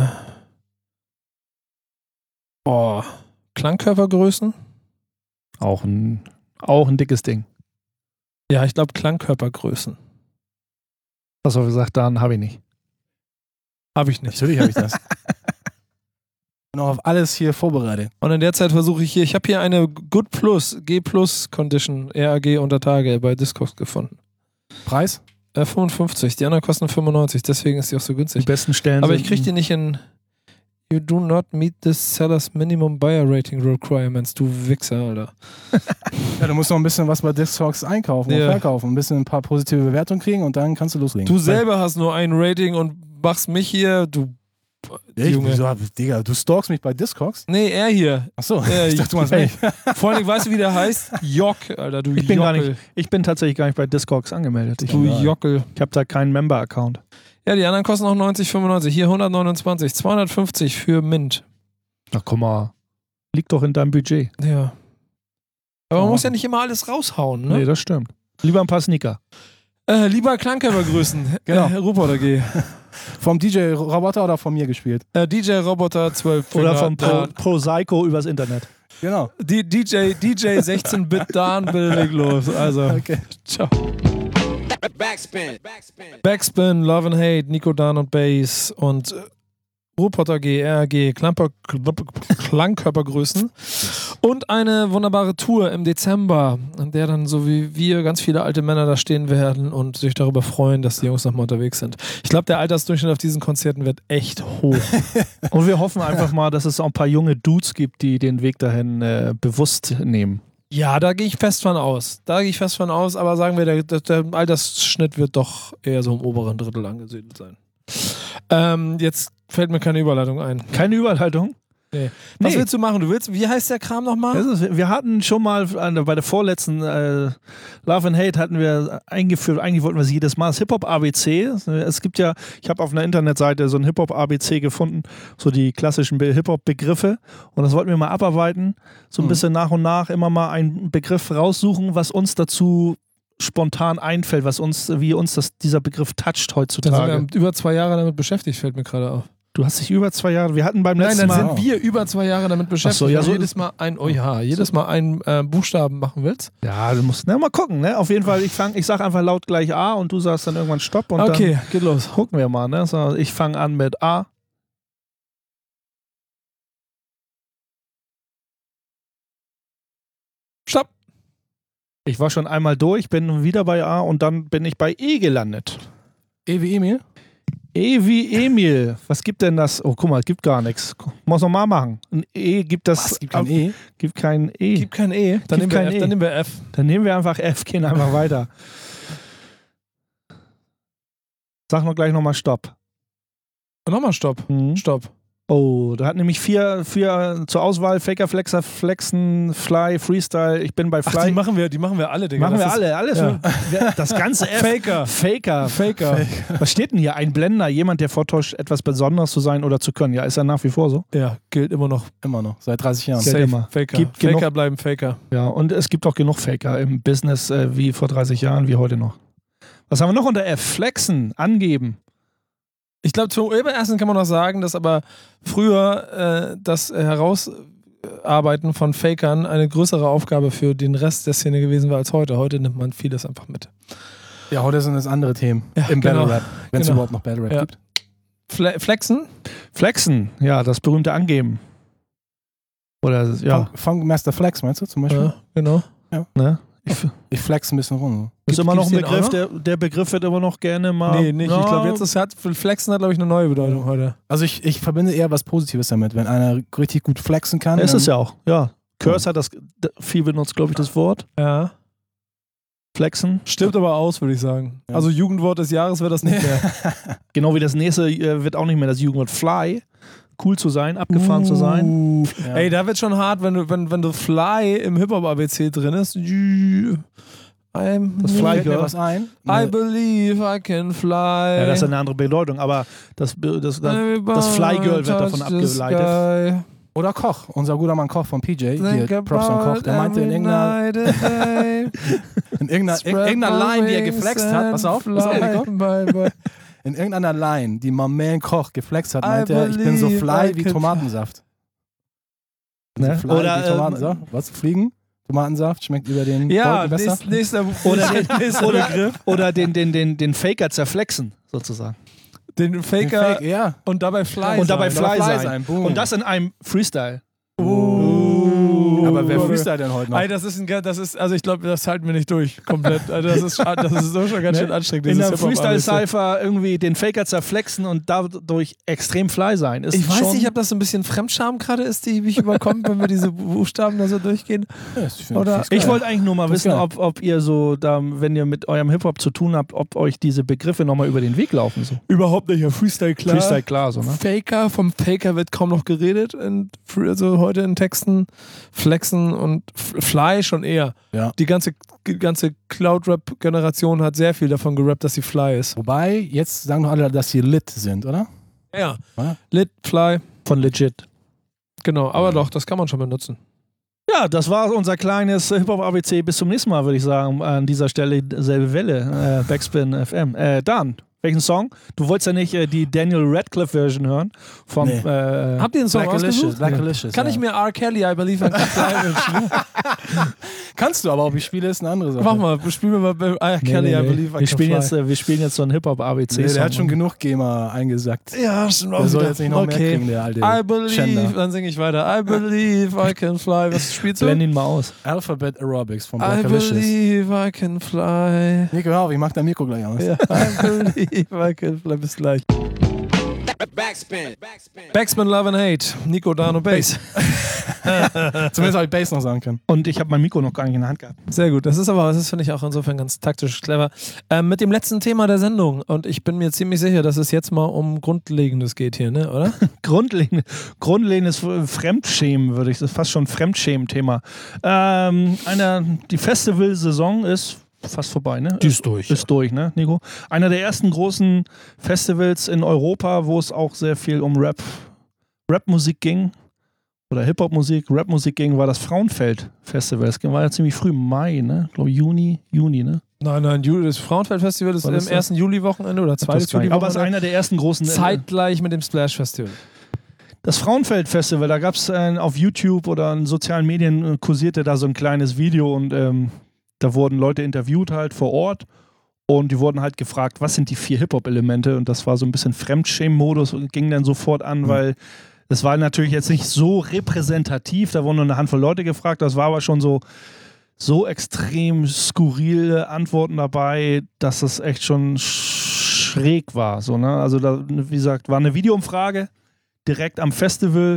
Klangkörpergrößen. Auch ein dickes Ding. Ja, ich glaube Klangkörpergrößen. Hast du gesagt, dann habe ich nicht. Habe ich nicht. Natürlich habe ich das. Ich bin auch auf alles hier vorbereitet. Und in der Zeit versuche ich habe hier eine Good Plus, G Plus Condition, RAG unter Tage bei Discogs gefunden. Preis? 55, die anderen kosten 95, deswegen ist die auch so günstig. Die besten Stellen. Aber ich kriege die nicht in You do not meet the seller's minimum buyer rating requirements, du Wichser, Alter. Ja, du musst noch ein bisschen was bei Discogs einkaufen und verkaufen, ein paar positive Bewertungen kriegen und dann kannst du loslegen. Du selber hast nur ein Rating und machst mich hier, du Junge. Digga, du stalkst mich bei Discogs? Nee, er hier. Achso, ich dachte, du meinst mich. Vor allem, weißt du, wie der heißt? Jock, Alter, du Jockel. Ich bin tatsächlich gar nicht bei Discogs angemeldet. Du Jockel. Ich habe da keinen Member-Account. Ja, die anderen kosten auch 90,95. Hier 129, 250 für Mint. Ach, guck mal. Liegt doch in deinem Budget. Ja. Aber man muss ja nicht immer alles raushauen, ne? Nee, das stimmt. Lieber ein paar Sneaker. Lieber Klangkörpergrößen. Genau. Ruhrpott AG. Vom DJ Roboter oder von mir gespielt? DJ Roboter 12. Oder vom Pro Psycho übers Internet. Genau. DJ 16-Bit Dan, bitte leg los. Also, okay. Ciao. Backspin, Love and Hate, Nico, Dan und Bass und Ruhrpotter G, RG, Klangkörpergrößen und eine wunderbare Tour im Dezember, an der dann so wie wir ganz viele alte Männer da stehen werden und sich darüber freuen, dass die Jungs nochmal unterwegs sind. Ich glaube, der Altersdurchschnitt auf diesen Konzerten wird echt hoch. Und wir hoffen einfach mal, dass es auch ein paar junge Dudes gibt, die den Weg dahin bewusst nehmen. Ja, da gehe ich fest von aus. Aber sagen wir, der Altersschnitt wird doch eher so im oberen Drittel angesiedelt sein. Jetzt fällt mir keine Überleitung ein. Keine Überleitung? Nee. Was willst du machen? Wie heißt der Kram nochmal? Wir hatten schon mal bei der vorletzten Love and Hate hatten wir eingeführt, eigentlich wollten wir es jedes Mal, das Hip-Hop-ABC. Es gibt ja, ich habe auf einer Internetseite so ein Hip-Hop-ABC gefunden, so die klassischen Hip-Hop-Begriffe und das wollten wir mal abarbeiten, so ein bisschen nach und nach immer mal einen Begriff raussuchen, was uns dazu spontan einfällt, wie uns dieser Begriff toucht heutzutage. Da sind wir über 2 Jahre damit beschäftigt, fällt mir gerade auf. Du hast dich über 2 Jahre, wir hatten beim letzten Mal... Nein, dann sind wir über 2 Jahre damit beschäftigt, so, ja, so jedes Mal einen Buchstaben machen willst. Ja, du musst mal gucken, ne? Auf jeden Fall, ich sag einfach laut gleich A und du sagst dann irgendwann Stopp und okay, dann geht los. Gucken wir mal, ne? So, ich fange an mit A. Stopp. Ich war schon einmal durch, bin wieder bei A und dann bin ich bei E gelandet. E wie Emil? E wie Emil. Was gibt denn das? Oh, guck mal, es gibt gar nichts. Muss noch mal machen. Ein E gibt das. Was? Gibt kein E? Gibt kein E. Gibt kein E. Dann nehmen wir F. Dann nehmen wir einfach F, gehen einfach weiter. Sag noch gleich nochmal Stopp. Nochmal Stopp. Stopp. Oh, da hat nämlich 4 zur Auswahl: Faker, Flexer, Flexen, Fly, Freestyle. Ich bin bei Fly. Ach, die machen wir alle, Digga. Machen wir alle. Alles. Ja. Das ganze F. Faker. Was steht denn hier? Ein Blender, jemand, der vortäuscht, etwas Besonderes zu sein oder zu können. Ja, ist er nach wie vor so? Ja, gilt immer noch. Immer noch. Seit 30 Jahren. Safe. Immer. Faker. Faker bleiben Faker. Ja, und es gibt auch genug Faker im Business wie vor 30 Jahren, wie heute noch. Was haben wir noch unter F? Flexen, angeben. Ich glaube, zum ersten kann man noch sagen, dass aber früher das Herausarbeiten von Fakern eine größere Aufgabe für den Rest der Szene gewesen war als heute. Heute nimmt man vieles einfach mit. Ja, heute sind es andere Themen im Battle Rap, wenn es überhaupt noch Battle Rap gibt. Flexen? Flexen, ja, das berühmte Angeben. Oder, ja. Funkmaster Flex, meinst du zum Beispiel? Ja, genau. Ja. Ne? Ich flex ein bisschen rum. Das ist immer noch ein Begriff, der Begriff wird immer noch gerne mal... Nee, nicht. Ich glaube, Flexen hat, glaube ich, eine neue Bedeutung heute. Also ich verbinde eher was Positives damit, wenn einer richtig gut flexen kann. Ist es ja auch, ja. Curse hat das viel benutzt, glaube ich, das Wort. Ja. Flexen. Stimmt aber aus, würde ich sagen. Ja. Also Jugendwort des Jahres wird das nicht mehr. Genau wie das nächste wird auch nicht mehr das Jugendwort Fly. Cool zu sein, abgefahren zu sein. Ja. Ey, da wird schon hart, wenn du Fly im Hip-Hop-ABC drin ist. Das Fly Girl. Was ein. I believe I can fly. Ja, das ist eine andere Bedeutung, aber das Fly Girl wird davon abgeleitet. Oder Koch, unser guter Mann Koch von PJ, hier, Props an Koch, der meinte in irgendeiner Line, die er geflext hat, pass auf, in irgendeiner Line, die my man Koch geflext hat, meinte er, ich bin so fly wie Tomatensaft. Ne? So fly wie Tomatensaft. Was? Fliegen? Tomatensaft schmeckt über den Beutel besser? Nächster oder den Faker zerflexen, sozusagen. Den Faker ja. Und dabei Fly sein. Und das in einem Freestyle. Aber wer freestylt denn heute noch? Ey, also ich glaube, das halten wir nicht durch, komplett. Also das ist so schon ganz schön anstrengend. In der Freestyle-Cypher irgendwie den Faker zerflexen und dadurch extrem fly sein. Ich weiß nicht, ob das so ein bisschen Fremdscham gerade ist, die mich überkommt, wenn wir diese Buchstaben da so durchgehen. Ja, ich wollte eigentlich nur mal wissen, ob ihr so, wenn ihr mit eurem Hip-Hop zu tun habt, ob euch diese Begriffe nochmal über den Weg laufen. So. Überhaupt nicht, ja, Freestyle klar. Freestyle klar, so, ne? Faker, vom Faker wird kaum noch geredet, also heute in Texten. Flexen und Fly schon eher. Ja. Die ganze Cloud-Rap-Generation hat sehr viel davon gerappt, dass sie Fly ist. Wobei, jetzt sagen doch alle, dass sie lit sind, oder? Ja. Lit, Fly. Von legit. Genau, aber doch, das kann man schon benutzen. Ja, das war unser kleines Hip-Hop-ABC. Bis zum nächsten Mal, würde ich sagen. An dieser Stelle selbe Welle. Backspin FM. Dan, Welchen Song? Du wolltest ja nicht die Daniel Radcliffe-Version hören. Vom, Nee. Habt ihr einen Song ausgesucht? Blackalicious. Kann ich mir R. Kelly, I Believe I Can Fly wünschen? Kannst du, aber ob ich spiele, ist eine andere Sache. Mach mal, spielen wir mal R. Kelly, I Believe I Can Fly. Wir spielen jetzt so einen Hip-Hop-ABC-Song. Nee, der hat schon genug GEMA eingesackt. Ja, stimmt. Der soll jetzt nicht noch mehr kriegen, der alte I Believe, Schänder. dann singe ich weiter. I Believe I Can Fly. Was spielst du? Blend ihn mal aus. Alphabet Aerobics von I Blackalicious. Believe I Can Fly. Nico, hör auf, ich mach dein Mikro gleich aus. Ja, I believe I can fly. Bis gleich. Backspin, Love and Hate. Nico, Dano, Bass. Zumindest habe ich Bass noch sagen können. Und ich habe mein Mikro noch gar nicht in der Hand gehabt. Sehr gut. Das finde ich auch insofern ganz taktisch clever. Mit dem letzten Thema der Sendung. Und ich bin mir ziemlich sicher, dass es jetzt mal um Grundlegendes geht hier, ne? Oder? Grundlegendes Fremdschämen, das ist fast schon ein Fremdschämen-Thema. Die Festivalsaison ist fast vorbei, ne? Die ist durch. Ist durch, ne, Nico? Einer der ersten großen Festivals in Europa, wo es auch sehr viel um Rap-Musik ging. Oder Hip-Hop-Musik, Rap-Musik ging, war das Frauenfeld-Festival. Das war ja ziemlich früh, Mai, ne? Ich glaube Juni, ne? Nein, das Frauenfeld-Festival ist im ersten Juli-Wochenende oder zweites Juli-Wochenende. Aber es ist einer der ersten großen. Zeitgleich mit dem Splash-Festival. Das Frauenfeld-Festival, da gab es auf YouTube oder in sozialen Medien kursierte da so ein kleines Video und da wurden Leute interviewt halt vor Ort und die wurden halt gefragt, was sind die 4 Hip-Hop-Elemente, und das war so ein bisschen Fremdschämen-Modus und ging dann sofort an, weil es war natürlich jetzt nicht so repräsentativ, da wurden nur eine Handvoll Leute gefragt, das war aber schon so extrem skurrile Antworten dabei, dass das echt schon schräg war. So, ne? Also da, wie gesagt, war eine Videoumfrage direkt am Festival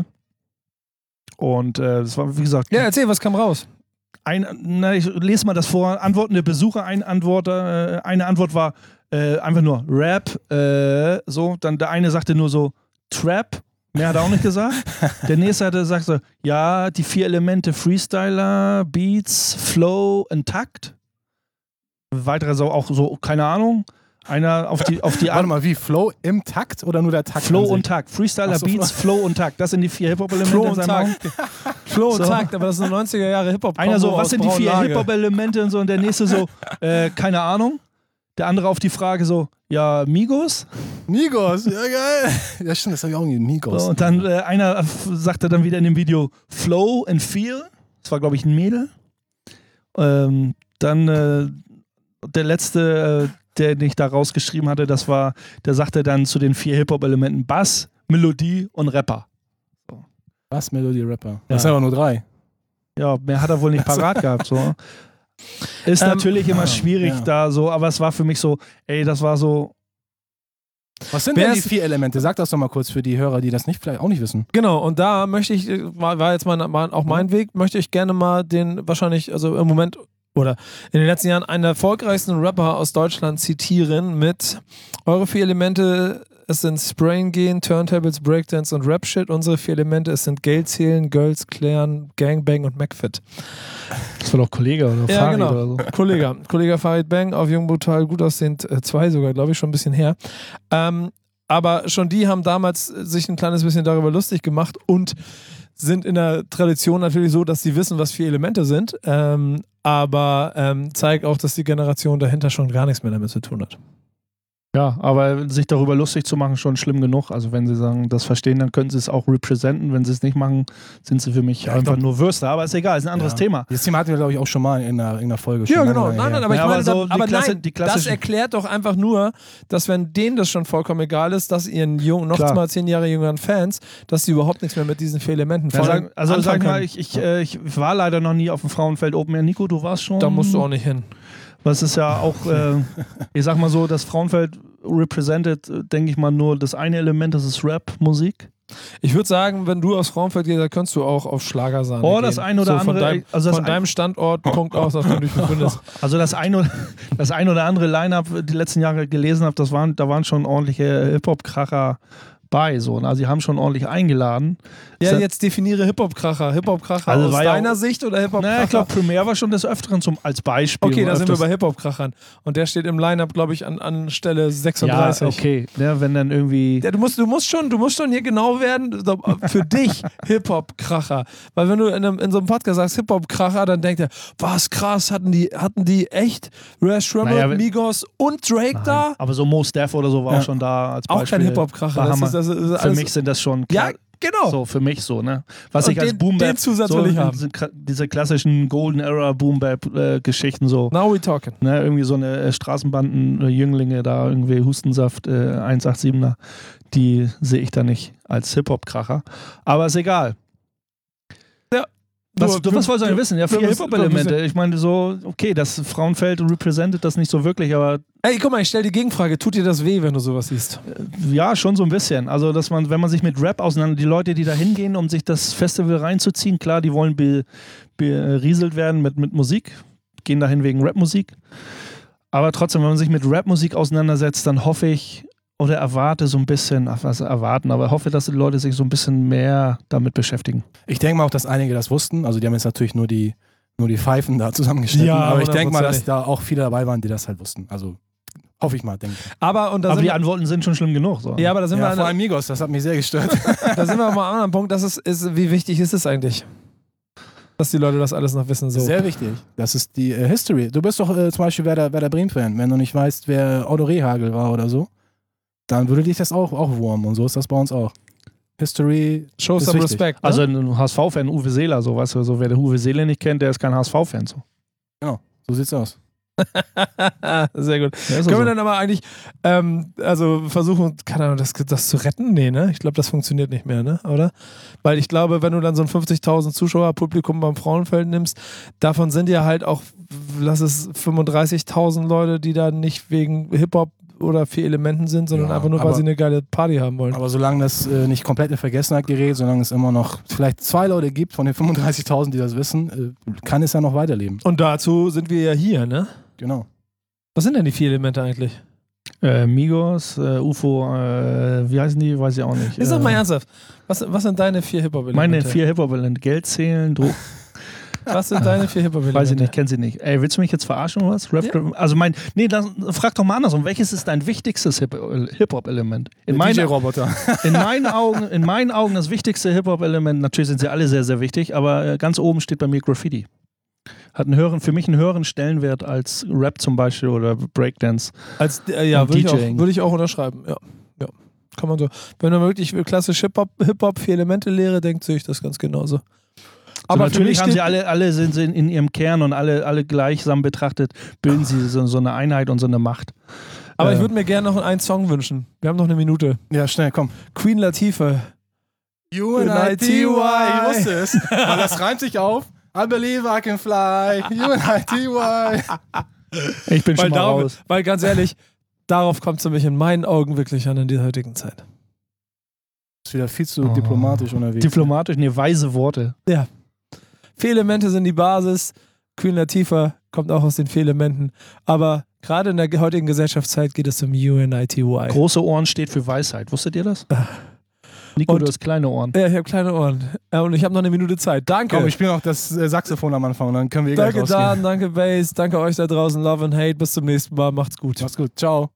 und das war, wie gesagt... Ja, erzähl, was kam raus? Ich lese mal das vor. Antworten der Besucher. Eine Antwort war einfach nur Rap. So, dann der eine sagte nur so Trap. Mehr hat er auch nicht gesagt. Der nächste sagte, ja, die 4 Elemente Freestyler, Beats, Flow und Takt. Weitere so auch so, keine Ahnung. Einer auf die Warte mal, wie? Flow im Takt oder nur der Takt? Flow und Takt. Freestyler, so, Beats, Flow und Takt. Das sind die 4 Hip-Hop-Elemente. Flow und Takt. Flow und Takt, aber das sind 90er Jahre Hip-Hop. Einer so, was sind die 4 Hip-Hop-Elemente und so, und der nächste so, keine Ahnung. Der andere auf die Frage so, ja, Migos. Migos, ja geil. Ja stimmt, das habe ich auch nie, Migos. So, und dann einer sagte dann wieder in dem Video Flow and Feel. Das war, glaube ich, ein Mädel. Dann der letzte, den ich da rausgeschrieben hatte, der sagte dann zu den 4 Hip-Hop-Elementen Bass, Melodie und Rapper. So. Bass, Melodie, Rapper. Ja. Das sind aber nur 3. Ja, mehr hat er wohl nicht parat gehabt. So. Ist natürlich immer schwierig da so, aber es war für mich so, das war so. Was sind denn die 4 Elemente? Sag das doch mal kurz für die Hörer, die das vielleicht auch nicht wissen. Genau, und da möchte ich, war jetzt auch mein Weg, möchte ich gerne mal den wahrscheinlich, also im Moment oder in den letzten Jahren einen der erfolgreichsten Rapper aus Deutschland zitieren mit: Eure 4 Elemente, es sind Sprayen gehen, Turntables, Breakdance und Rap-Shit. Unsere 4 Elemente, es sind Geld zählen, Girls klären, Gangbang und McFit. Das war doch Kollege oder ja, Farid genau. oder so. Kollege Farid Bang, auf Jung Brutal, gut aussehend, 2 sogar, glaube ich, schon ein bisschen her. Aber schon die haben damals sich ein kleines bisschen darüber lustig gemacht und sind in der Tradition natürlich so, dass sie wissen, was 4 Elemente sind, aber zeigt auch, dass die Generation dahinter schon gar nichts mehr damit zu tun hat. Ja, aber sich darüber lustig zu machen, schon schlimm genug. Also wenn sie sagen, das verstehen, dann können sie es auch representen. Wenn sie es nicht machen, sind sie für mich einfach nur Würste. Aber ist egal, ist ein anderes Thema. Das Thema hatten wir, glaube ich, auch schon mal in einer Folge. Ja, genau. Nein, aber ich meine, so das erklärt doch einfach nur, dass wenn denen das schon vollkommen egal ist, dass ihren noch mal 10 Jahre jüngeren Fans, dass sie überhaupt nichts mehr mit diesen 4 Elementen sag mal, ich war leider noch nie auf dem Frauenfeld Open Air. Nico, du warst schon? Da musst du auch nicht hin. Das ist ja auch, ich sag mal so, das Frauenfeld represented, denke ich mal, nur das eine Element, das ist Rap-Musik. Ich würde sagen, wenn du aufs Frauenfeld gehst, dann kannst du auch auf Schlagersahne gehen. Das ein oder so andere. Von deinem Standort, Punkt aus, dass du dich befindest. Also das ein oder andere Line-Up, die letzten Jahre gelesen habe, da waren schon ordentliche Hip-Hop-Kracher bei. So. Also sie haben schon ordentlich eingeladen. Ja, jetzt definiere Hip-Hop-Kracher. Hip-Hop-Kracher Also aus war ja deiner auch- Sicht oder Hip-Hop-Kracher? Naja, ich glaube, Premier war schon des Öfteren als Beispiel. Okay, da sind wir öfters- bei Hip-Hop-Krachern. Und der steht im Line-Up, glaube ich, an Stelle Ja, 36. okay. Ja, wenn dann irgendwie... Ja, du musst schon hier genau werden, so, für dich Hip-Hop-Kracher. Weil wenn du in so einem Podcast sagst Hip-Hop-Kracher, dann denkt er, was krass, hatten die echt Rash Rebel, Naja, wenn- Migos und Drake da? Aber so Mos Def oder so war Ja. auch schon da als Auch Beispiel. kein Hip-Hop-Kracher. Da Das haben wir- ist Für alles- mich sind das schon Ja, genau. so, für mich so, ne? Was Und ich als den- Boom Bap, den Zusatz so will ich haben. diese klassischen Golden Era Boom Bap Geschichten so. Now we talking. Ne, irgendwie so eine Straßenbanden-Jünglinge da, irgendwie Hustensaft 187er, die sehe ich da nicht als Hip-Hop-Kracher. Aber ist egal. Was wolltest du denn wissen? Ja, viele Hip-Hop-Elemente. Ich meine, so, okay, das Frauenfeld representet das nicht so wirklich, aber Ey, guck mal, ich stell die Gegenfrage. Tut dir das weh, wenn du sowas siehst? ja, schon so ein bisschen. Also, dass man, wenn man sich mit Rap die Leute, die da hingehen, um sich das Festival reinzuziehen, klar, die wollen berieselt werden mit Musik, gehen dahin wegen Rapmusik. Aber trotzdem, wenn man sich mit Rapmusik auseinandersetzt, dann hoffe ich oder erwarte so ein bisschen, aber hoffe, dass die Leute sich so ein bisschen mehr damit beschäftigen. Ich denke mal auch, dass einige das wussten. Also die haben jetzt natürlich nur die Pfeifen da zusammengeschnitten. Ja, aber ich denke mal, 100%. dass da auch viele dabei waren, die das halt wussten. Also hoffe ich mal, denke ich. Aber, und da Aber sind die wir, Antworten sind schon schlimm genug. So. ja, aber da sind Ja, wir vor an, allem Migos, das hat mich sehr gestört. da sind wir mal an einem anderen Punkt. Das ist, wie wichtig ist es eigentlich? Dass die Leute das alles noch wissen. So. Sehr wichtig. Das ist die History. Du bist doch zum Beispiel Werder Bremen-Fan. Wenn du nicht weißt, wer Otto Rehhagel war oder so, dann würde dich das auch wurmen. Und so ist das bei uns auch. History Show ist some wichtig. respect. Ne? Also ein HSV-Fan, Uwe Seeler, so, weißt du, so, wer der Uwe Seeler nicht kennt, der ist kein HSV-Fan. So. So sieht's aus. Sehr gut. Ja, ist Können so. wir dann aber eigentlich versuchen, keine Ahnung, das zu retten? Nee, ne? Ich glaube, das funktioniert nicht mehr, ne? Oder? Weil ich glaube, wenn du dann so ein 50.000 Zuschauerpublikum beim Frauenfeld nimmst, davon sind ja halt auch, lass es 35.000 Leute, die da nicht wegen Hip-Hop oder 4 Elementen sind, sondern Ja, einfach nur, weil aber- sie eine geile Party haben wollen. Aber solange das nicht komplett in Vergessenheit gerät, solange es immer noch vielleicht 2 Leute gibt von den 35.000, die das wissen, kann es ja noch weiterleben. Und dazu sind wir ja hier, ne? Genau. Was sind denn die 4 Elemente eigentlich? Migos, UFO, wie heißen die? Weiß ich auch nicht. Jetzt sag mal ernsthaft, was sind deine 4 Hip-Hop-Elemente? Meine 4 Hip-Hop-Elemente. Geld zählen, Was sind deine 4 Hip-Hop-Elemente? weiß ich nicht, kenn sie nicht. Ey, willst du mich jetzt verarschen oder was? Also frag doch mal andersrum. Welches ist dein wichtigstes Hip-Hop-Element? In meinen DJ-Roboter. in meinen Augen das wichtigste Hip-Hop-Element, natürlich sind sie alle sehr, sehr wichtig, aber ganz oben steht bei mir Graffiti. Hat für mich einen höheren Stellenwert als Rap zum Beispiel oder Breakdance. Als, Und würde ich auch unterschreiben. Ja. Kann man so. Wenn man wirklich klassisch Hip-Hop 4 Elemente lehre, denkt sich das ganz genauso. Aber Aber für mich natürlich haben steht, sie alle sind sie in ihrem Kern und alle gleichsam betrachtet, bilden sie so eine Einheit und so eine Macht. aber ich würde mir gerne noch einen Song wünschen. Wir haben noch eine Minute. Ja, schnell, komm. Queen Latifah. UNITY. Ich wusste es. Weil das reimt sich auf. I believe I can fly. UNITY. Ich bin schon mal Darum, raus. weil ganz ehrlich, darauf kommt es nämlich in meinen Augen wirklich an in der heutigen Zeit. Ist wieder viel zu diplomatisch unterwegs. Diplomatisch, weise Worte. 4 Elemente sind die Basis. Queen Latifah kommt auch aus den 4 Elementen. Aber gerade in der heutigen Gesellschaftszeit geht es um UNITY. Große Ohren steht für Weisheit. Wusstet ihr das? Nico, Und- du hast kleine Ohren. Ja, ich habe kleine Ohren. Und ich habe noch eine Minute Zeit. Danke. Komm, ich spiele noch das Saxophon am Anfang und dann können wir gleich Danke rausgehen. Dan, danke Bass, danke euch da draußen. Love and Hate. Bis zum nächsten Mal. Macht's gut. Mach's gut. Ciao.